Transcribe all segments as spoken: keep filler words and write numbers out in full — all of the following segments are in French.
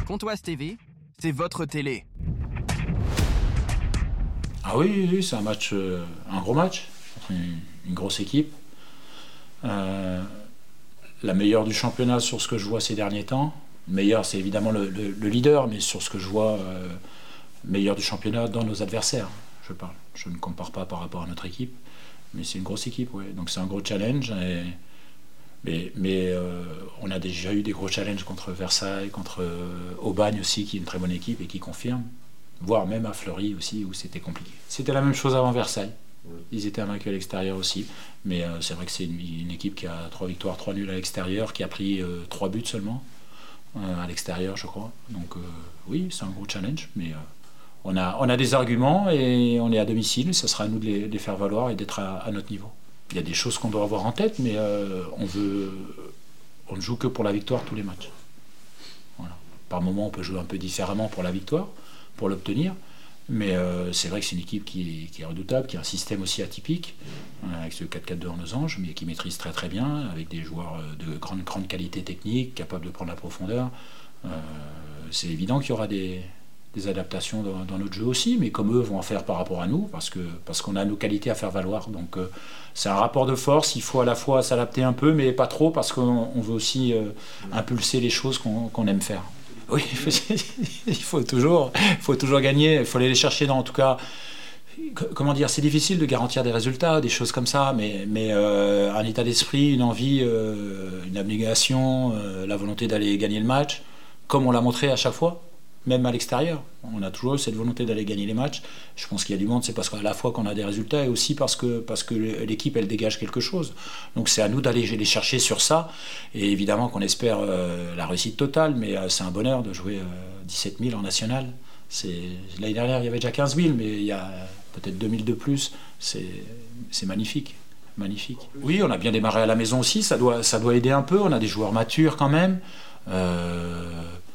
Pontoise T V, c'est votre télé. Ah oui, oui, c'est un match, euh, un gros match, contre une, une grosse équipe. Euh, la meilleure du championnat sur ce que je vois ces derniers temps. Le meilleur, c'est évidemment le, le, le leader, mais sur ce que je vois, euh, meilleur du championnat dans nos adversaires, je parle. Je ne compare pas par rapport à notre équipe, mais c'est une grosse équipe, ouais. Donc c'est un gros challenge. Et, mais mais euh, on a déjà eu des gros challenges contre Versailles, contre euh, Aubagne aussi, qui est une très bonne équipe et qui confirme. Voire même à Fleury aussi, où c'était compliqué. C'était la même chose avant Versailles. Ils étaient invaincus à l'extérieur aussi. Mais euh, c'est vrai que c'est une, une équipe qui a trois victoires, trois nuls à l'extérieur, qui a pris euh, trois buts seulement euh, à l'extérieur, je crois. Donc euh, oui, c'est un gros challenge. Mais euh, on, a, on a des arguments et on est à domicile. Ça sera à nous de les, de les faire valoir et d'être à, à notre niveau. Il y a des choses qu'on doit avoir en tête, mais euh, on, veut, on ne joue que pour la victoire tous les matchs. Voilà. Par moments, on peut jouer un peu différemment pour la victoire, pour l'obtenir, mais euh, c'est vrai que c'est une équipe qui est, qui est redoutable, qui a un système aussi atypique, euh, avec ce quatre quatre deux en losange, mais qui maîtrise très très bien, avec des joueurs de grande, grande qualité technique, capables de prendre la profondeur. Euh, c'est évident qu'il y aura des, des adaptations dans, dans notre jeu aussi, mais comme eux vont en faire par rapport à nous, parce, que, parce qu'on a nos qualités à faire valoir. Donc euh, c'est un rapport de force, il faut à la fois s'adapter un peu, mais pas trop, parce qu'on on veut aussi euh, impulser les choses qu'on, qu'on aime faire. Oui, il faut toujours, il faut toujours gagner, il faut aller les chercher dans, en tout cas, comment dire, c'est difficile de garantir des résultats, des choses comme ça, mais, mais euh, un état d'esprit, une envie, euh, une abnégation, euh, la volonté d'aller gagner le match, comme on l'a montré à chaque fois, même à l'extérieur. On a toujours cette volonté d'aller gagner les matchs. Je pense qu'il y a du monde, c'est parce qu'à la fois qu'on a des résultats et aussi parce que, parce que l'équipe, elle dégage quelque chose. Donc c'est à nous d'aller les chercher sur ça. Et évidemment qu'on espère euh, la réussite totale, mais euh, c'est un bonheur de jouer euh, dix-sept mille en national. C'est, l'année dernière, il y avait déjà quinze mille, mais il y a peut-être deux mille de plus. C'est, c'est magnifique. Magnifique. Oui, on a bien démarré à la maison aussi, ça doit, ça doit aider un peu. On a des joueurs matures quand même. Euh,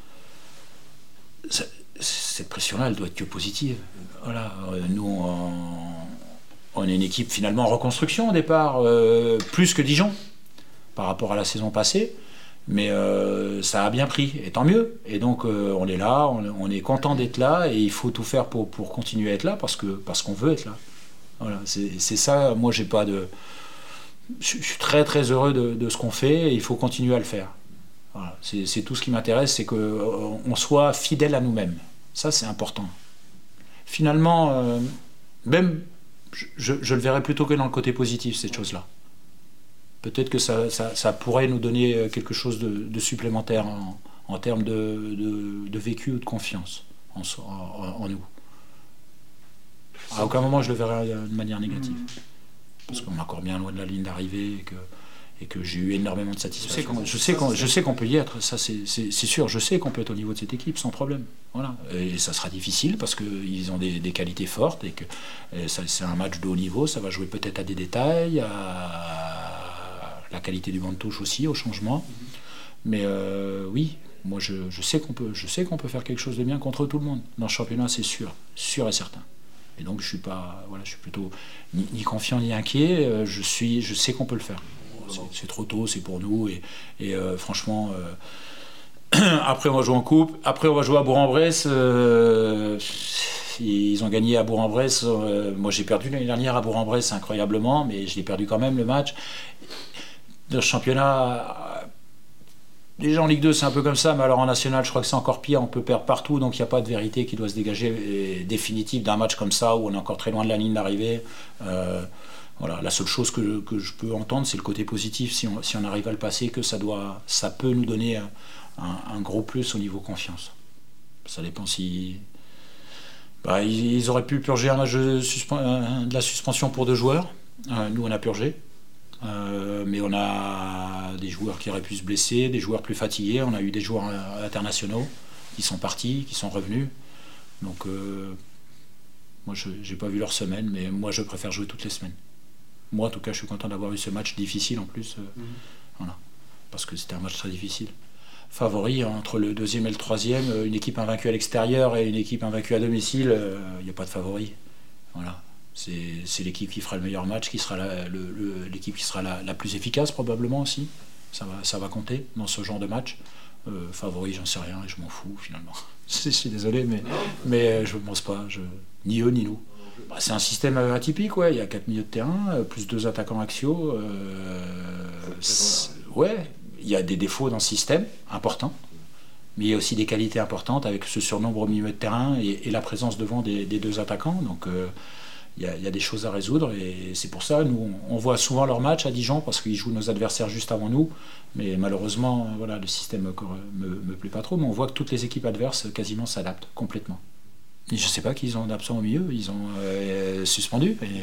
Cette pression-là, elle doit être que positive. Voilà. Nous, on, on est une équipe finalement en reconstruction au départ, euh, plus que Dijon, par rapport à la saison passée. Mais euh, ça a bien pris, et tant mieux. Et donc, euh, on est là, on, on est content d'être là, et il faut tout faire pour, pour continuer à être là, parce, que, parce qu'on veut être là. Voilà. C'est, c'est ça, moi, j'ai pas de... Je suis très, très heureux de, de ce qu'on fait, et il faut continuer à le faire. Voilà. C'est, c'est tout ce qui m'intéresse, c'est qu'on soit fidèle à nous-mêmes. Ça, c'est important. Finalement, euh, même, je, je le verrais plutôt que dans le côté positif, cette chose-là. Peut-être que ça, ça, ça pourrait nous donner quelque chose de, de supplémentaire en, en termes de, de, de vécu ou de confiance en, en, en nous. À aucun moment, je le verrais de manière négative. Parce qu'on est encore bien loin de la ligne d'arrivée et que... et que j'ai eu énormément de satisfaction. Je sais qu'on, je sais qu'on peut y être, ça c'est, c'est, c'est sûr, je sais qu'on peut être au niveau de cette équipe sans problème. Voilà. Et ça sera difficile parce qu'ils ont des, des qualités fortes et que et ça, c'est un match de haut niveau, ça va jouer peut-être à des détails, à la qualité du banc de touche aussi, au changement. Mais euh, oui, moi je, je, sais qu'on peut, je sais qu'on peut faire quelque chose de bien contre tout le monde. Dans le championnat, c'est sûr, sûr et certain. Et donc je suis pas, voilà, je suis plutôt ni, ni confiant ni inquiet, je, suis, je sais qu'on peut le faire. C'est, c'est trop tôt, c'est pour nous. Et, et euh, franchement, euh, après on va jouer en coupe. Après on va jouer à Bourg-en-Bresse. Euh, ils ont gagné à Bourg-en-Bresse. Euh, moi j'ai perdu l'année dernière à Bourg-en-Bresse incroyablement, mais je l'ai perdu quand même le match. Dans le championnat, déjà en Ligue deux c'est un peu comme ça, mais alors en National je crois que c'est encore pire. On peut perdre partout, donc il n'y a pas de vérité qui doit se dégager définitive d'un match comme ça où on est encore très loin de la ligne d'arrivée. Euh, Voilà, la seule chose que je, que je peux entendre, c'est le côté positif, si on, si on arrive à le passer, que ça, doit, ça peut nous donner un, un gros plus au niveau confiance. Ça dépend si... Bah, ils, ils auraient pu purger un match de, suspen- de la suspension pour deux joueurs. Euh, nous, on a purgé. Euh, mais on a des joueurs qui auraient pu se blesser, des joueurs plus fatigués. On a eu des joueurs internationaux qui sont partis, qui sont revenus. Donc, euh, moi, je n'ai pas vu leur semaine, mais moi, je préfère jouer toutes les semaines. Moi, en tout cas, je suis content d'avoir eu ce match difficile en plus. Euh, mmh. Voilà, parce que c'était un match très difficile. Favori, entre le deuxième et le troisième, une équipe invaincue à l'extérieur et une équipe invaincue à domicile, il euh, n'y a pas de favori. Voilà. C'est, c'est l'équipe qui fera le meilleur match, qui sera la, le, le, l'équipe qui sera la, la plus efficace probablement aussi. Ça va, ça va compter dans ce genre de match. Euh, favori, j'en sais rien et je m'en fous finalement. Je suis désolé, mais, mais euh, je ne pense pas. Je... Ni eux, ni nous. Bah, c'est un système atypique, ouais. Il y a quatre milieux de terrain, euh, plus deux attaquants axiaux. Euh... Ouais, il y a des défauts dans le système, importants. Mais il y a aussi des qualités importantes avec ce surnombre au milieu de terrain et, et la présence devant des, des deux attaquants. Donc euh, il y, a, il y a des choses à résoudre et c'est pour ça, nous, on, on voit souvent leurs matchs à Dijon parce qu'ils jouent nos adversaires juste avant nous. Mais malheureusement, voilà, le système ne me, me plaît pas trop. Mais on voit que toutes les équipes adverses quasiment s'adaptent complètement. Et je ne sais pas qu'ils ont d'absents au milieu, ils ont euh, suspendu. Et,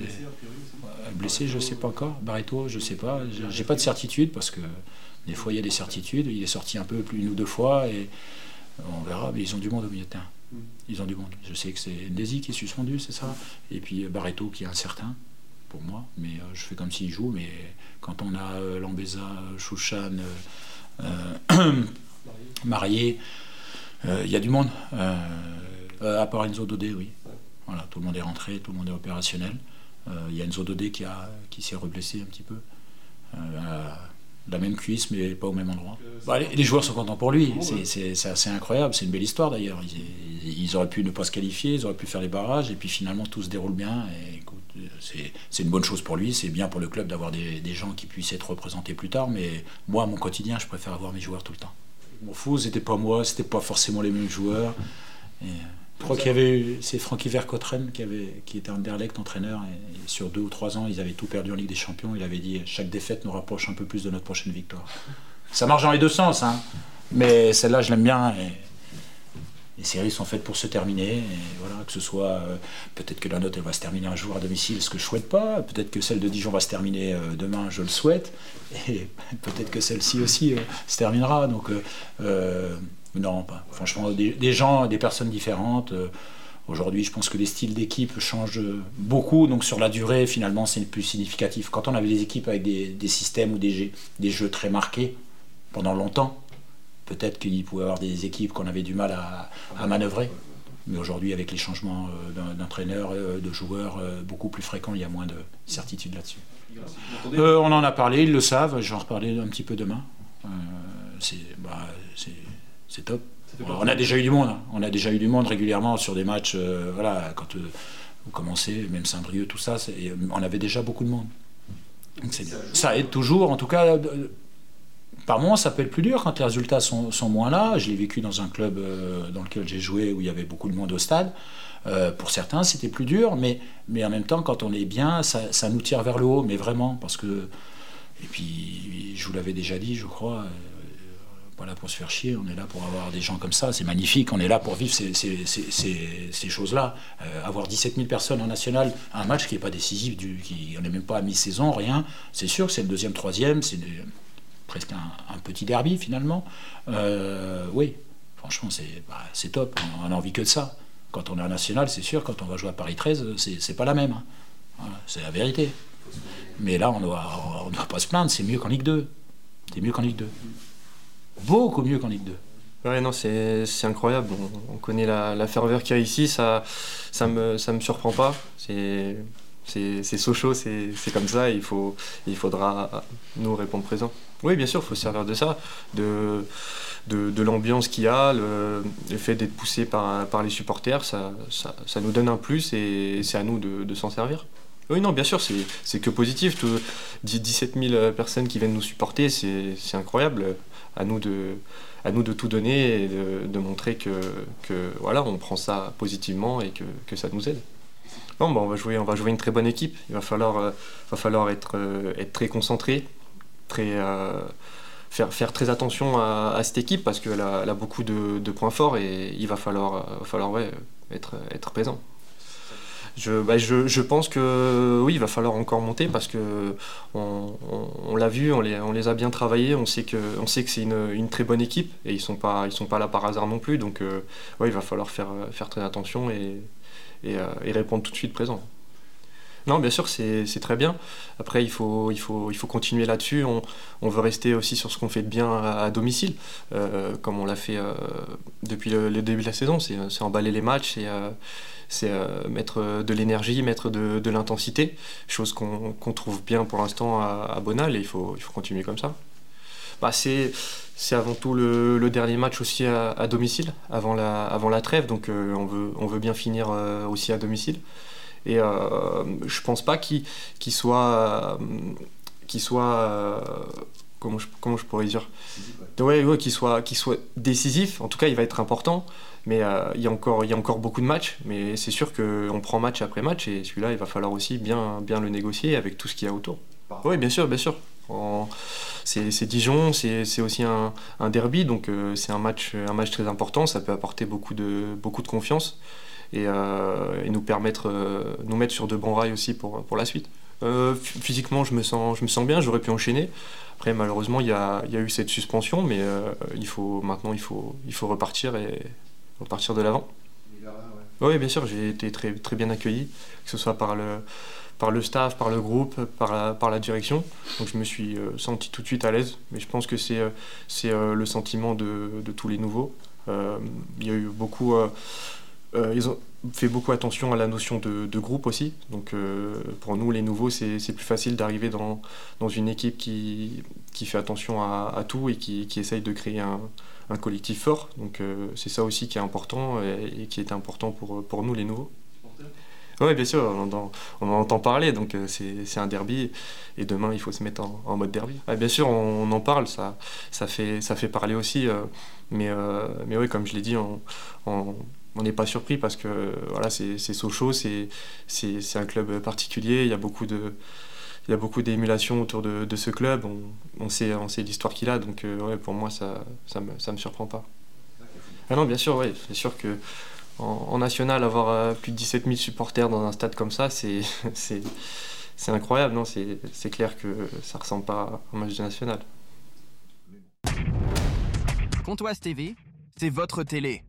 euh, blessé, je ne sais pas encore. Barreto, je ne sais pas. J'ai pas de certitude parce que des fois il y a des certitudes. Il est sorti un peu plus une ou deux fois et on verra. Mais ils ont du monde au milieu de terrain. Ils ont du monde. Je sais que c'est Ndesi qui est suspendu, c'est ça. Et puis Barreto qui est incertain pour moi. Mais euh, je fais comme s'il joue. Mais quand on a euh, Lambeza, Chouchan, euh, Marié, il euh, y a du monde. Euh, Euh, à part Enzo Dodé, oui. Voilà, tout le monde est rentré, tout le monde est opérationnel. Il euh, y a Enzo Dodé qui, a, qui s'est reblessé un petit peu. Euh, la même cuisse, mais pas au même endroit. Bah, les, les joueurs sont contents pour lui. C'est, c'est, c'est assez incroyable. C'est une belle histoire d'ailleurs. Ils, ils auraient pu ne pas se qualifier, ils auraient pu faire les barrages, et puis finalement tout se déroule bien. Et, écoute, c'est, c'est une bonne chose pour lui. C'est bien pour le club d'avoir des, des gens qui puissent être représentés plus tard. Mais moi, à mon quotidien, je préfère avoir mes joueurs tout le temps. Je m'en fous, c'était pas moi, c'était pas forcément les mêmes joueurs. Et, je crois qu'il y avait eu, c'est Francky Vercotteren qui, avait, qui était Anderlecht entraîneur et, et sur deux ou trois ans ils avaient tout perdu en Ligue des Champions. Il avait dit chaque défaite nous rapproche un peu plus de notre prochaine victoire. Ça marche dans les deux sens, hein, mais celle-là je l'aime bien. Et les séries sont faites pour se terminer. Et voilà, que ce soit euh, peut-être que la note elle va se terminer un jour à domicile, ce que je souhaite pas. Peut-être que celle de Dijon va se terminer euh, demain, je le souhaite. Et peut-être que celle-ci aussi euh, se terminera. Donc euh, euh, Non, pas. Franchement, des, des gens, des personnes différentes. Euh, aujourd'hui, je pense que les styles d'équipe changent beaucoup. Donc, sur la durée, finalement, c'est plus significatif. Quand on avait des équipes avec des, des systèmes ou des jeux, des jeux très marqués pendant longtemps, peut-être qu'il pouvait y avoir des équipes qu'on avait du mal à, à manœuvrer. Mais aujourd'hui, avec les changements euh, d'entraîneurs, euh, de joueurs euh, beaucoup plus fréquents, il y a moins de certitude là-dessus. Euh, on en a parlé, ils le savent. Je vais en reparler un petit peu demain. Euh, c'est... Bah, c'est C'est top. On a déjà eu du monde. Hein. On a déjà eu du monde régulièrement sur des matchs. Euh, voilà, quand euh, vous commencez, même Saint-Brieuc, tout ça, c'est, on avait déjà beaucoup de monde. Donc c'est, ça aide toujours. En tout cas, euh, par moments, ça peut être plus dur quand les résultats sont, sont moins là. Je l'ai vécu dans un club euh, dans lequel j'ai joué où il y avait beaucoup de monde au stade. Euh, pour certains, c'était plus dur, mais, mais en même temps, quand on est bien, ça, ça nous tire vers le haut, mais vraiment, parce que. Et puis, je vous l'avais déjà dit, je crois. Euh, pas là pour se faire chier, on est là pour avoir des gens comme ça, c'est magnifique, on est là pour vivre ces, ces, ces, ces, ces choses-là. Euh, avoir dix-sept mille personnes en national, un match qui n'est pas décisif, du, qui, on n'est même pas à mi-saison, rien, c'est sûr que c'est le deuxième, troisième, c'est de, presque un, un petit derby finalement. Euh, oui, franchement, c'est, bah, c'est top, on n'a envie que de ça. Quand on est en national, c'est sûr, quand on va jouer à Paris treize, c'est, c'est pas la même. Hein. Voilà, c'est la vérité. Mais là, on ne doit, on doit pas se plaindre, c'est mieux qu'en Ligue deux. C'est mieux qu'en Ligue deux. Beaucoup mieux qu'en Ligue deux. Ouais, non, c'est, c'est incroyable. On, on connaît la, la ferveur qu'il y a ici, ça ça me, ça me surprend pas. C'est, c'est, c'est Sochaux, c'est, c'est comme ça, il, faut, il faudra nous répondre présent. Oui, bien sûr, il faut se servir de ça, de, de, de l'ambiance qu'il y a, le, le fait d'être poussé par, par les supporters, ça, ça, ça nous donne un plus et c'est à nous de, de s'en servir. Oui, non, bien sûr, c'est, c'est que positif. Tout, dix-sept mille personnes qui viennent nous supporter, c'est, c'est incroyable. À nous de, à nous de tout donner et de, de montrer que, que voilà, on prend ça positivement et que, que ça nous aide. Bon, bah, on va jouer, on va jouer une très bonne équipe. Il va falloir, euh, va falloir être, euh, être très concentré, très, euh, faire, faire très attention à, à cette équipe parce qu'elle a, elle a beaucoup de, de points forts et il va falloir, va falloir ouais, être, être présent. Je, bah je, je pense que oui, il va falloir encore monter parce que on, on, on l'a vu, on les, on les a bien travaillés, on sait que, on sait que c'est une, une très bonne équipe et ils sont pas, ils sont pas là par hasard non plus, donc euh, ouais, il va falloir faire, faire très attention et, et, euh, et répondre tout de suite présent. Non, bien sûr, c'est, c'est très bien. Après, il faut, il faut, il faut continuer là-dessus. On, on veut rester aussi sur ce qu'on fait de bien à, à domicile, euh, comme on l'a fait euh, depuis le, le début de la saison. C'est, c'est emballer les matchs, c'est, euh, c'est euh, mettre de l'énergie, mettre de, de l'intensité, chose qu'on, qu'on trouve bien pour l'instant à, à Bonal, et il faut, il faut continuer comme ça. bah, c'est, c'est avant tout le, le dernier match aussi à, à domicile, avant la, avant la trêve, donc euh, on, veut, on veut bien finir euh, aussi à domicile. Et euh, je pense pas qu'il, qu'il soit... Euh, qu'il soit euh, comment, je, comment je pourrais dire ouais, ouais, qu'il soit, qu'il soit décisif. En tout cas, il va être important. Mais euh, il y a encore, il y a encore beaucoup de matchs. Mais c'est sûr qu'on prend match après match. Et celui-là, il va falloir aussi bien, bien le négocier avec tout ce qu'il y a autour. Oui, bien sûr, bien sûr. En, c'est, c'est Dijon, c'est, c'est aussi un, un derby. Donc euh, c'est un match, un match très important. Ça peut apporter beaucoup de, beaucoup de confiance. Et, euh, et nous permettre, euh, nous mettre sur de bons rails aussi pour, pour la suite. Euh, physiquement, je me sens, je me sens bien, j'aurais pu enchaîner. Après, malheureusement, il y a, il y a eu cette suspension, mais euh, il faut, maintenant, il faut, il faut repartir et repartir de l'avant. Ouais. Oui, bien sûr, j'ai été très, très bien accueilli, que ce soit par le, par le staff, par le groupe, par la, par la direction. Donc, je me suis euh, senti tout de suite à l'aise. Mais je pense que c'est, euh, c'est euh, le sentiment de, de tous les nouveaux. Euh, il y a eu beaucoup. Euh, euh, ils ont fait beaucoup attention à la notion de, de groupe aussi. Donc euh, pour nous, les nouveaux, c'est, c'est plus facile d'arriver dans, dans une équipe qui, qui fait attention à, à tout et qui, qui essaye de créer un, un collectif fort. Donc euh, c'est ça aussi qui est important et, et qui est important pour, pour nous, les nouveaux. Oui, bien sûr, on en, on en entend parler, donc euh, c'est, c'est un derby et demain il faut se mettre en, en mode derby. Ah, bien sûr, on, on en parle, ça, ça, fait, ça fait parler aussi, euh, mais, euh, mais oui, comme je l'ai dit, on, on on n'est pas surpris parce que voilà, c'est, c'est Sochaux, c'est, c'est, c'est un club particulier, il y a beaucoup, de, il y a beaucoup d'émulation autour de, de ce club, on, on, sait, on sait l'histoire qu'il a, donc euh, ouais, pour moi ça ne me, ça me surprend pas. Ah non, bien sûr, ouais, c'est sûr que en, en national, avoir euh, plus de dix-sept mille supporters dans un stade comme ça, c'est, c'est, c'est incroyable, non, c'est, c'est clair que ça ne ressemble pas à un match de national. Comtoise T V, c'est votre télé.